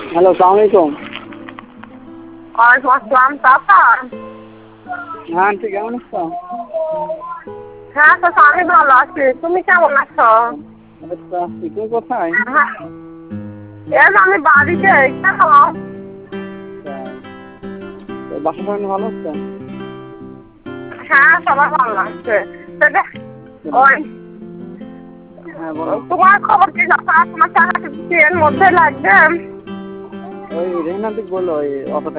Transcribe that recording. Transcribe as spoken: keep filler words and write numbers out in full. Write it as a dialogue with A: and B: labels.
A: Hello, সালাম আলাইকুম।
B: ওয়ালাইকুম আসসালাম। চাচা,
A: হ্যাঁ আন্টি, কেমন আছো?
B: হ্যাঁ চাচা, আমি ভালো আছি। তুমি কেমন আছো?
A: আচ্ছা, তুমি কোথায়?
B: হ্যাঁ, এই যে আমি বাড়িতে। কেন?
A: বাসা সবাই ভালো আছে?
B: হ্যাঁ, সবাই ভালো আছে। তবে ওই
A: হ্যাঁ বলো।
B: তোমার খবর কি চাচা? তোমার চাচা কি এর মধ্যে লাগবে?
A: ওই রেহনাদিক বললো ওই অটো